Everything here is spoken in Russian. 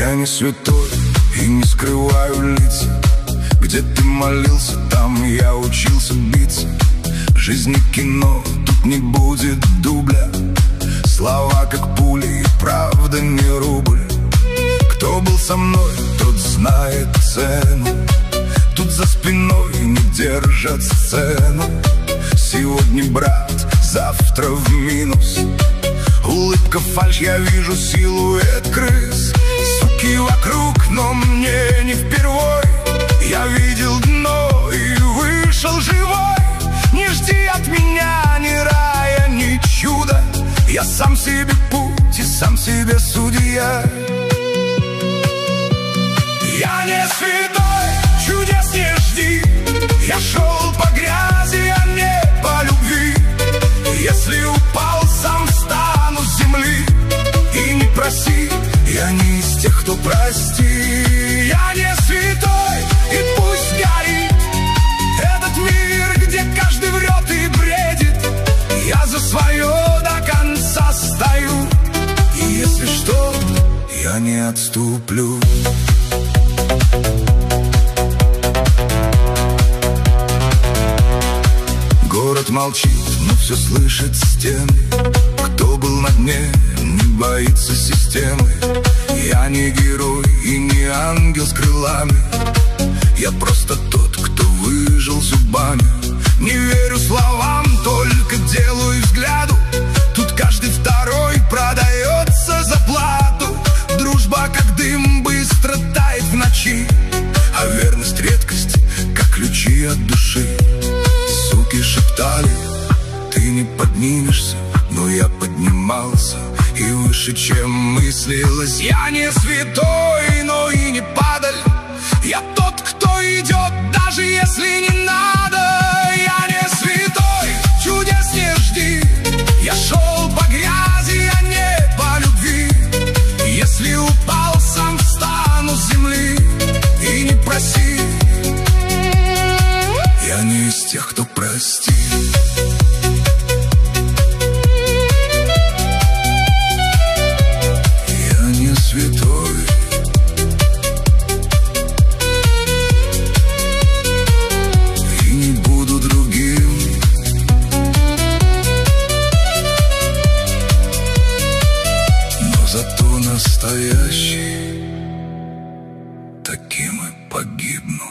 Я не святой и не скрываю лица. Где ты молился, там я учился биться. Жизнь не кино, тут не будет дубля. Слова как пули, и правда не рубль. Кто был со мной, тот знает цену. Тут за спиной не держат сцену. Сегодня брат, завтра в минус. Улыбка фальшь, я вижу силуэт крыс. Суки вокруг, но мне не впервой. Я видел дно и вышел живой. Не жди от меня ни рая, ни чуда. Я сам себе путь и сам себе судья. Я не святой, чудес не жди. Я шел по грязи, а не по любви. Если упал, сам встану с земли. И не проси, я не из тех, кто прости. Я не святой, и пусть горит этот мир, где каждый врет и бредит. Я за свое до конца стою. И если что, я не отступлю. Город молчит, но все слышит стены. Кто был на дне, не боится системы. Я не герой и не ангел с крылами. Я просто тот, кто выжил зубами. Не верю словам, только делу и взгляду. Тут каждый второй продается за плату. Дружба как дым быстро тает в ночи, а верность редкость, как ключи от души. Суки шептали, ты не поднимешься, но я поднимался и выше, чем мыслилось. Я не святой, но и не падаль. Я тот, кто идет, даже если не надо. Я не святой, чудес не жди. Я шел по грязи, а не по любви. Если упал, сам встану с земли. И не проси, я не из тех, кто простит. Я не святой, и не буду другим. Но зато настоящий, таким и погибну.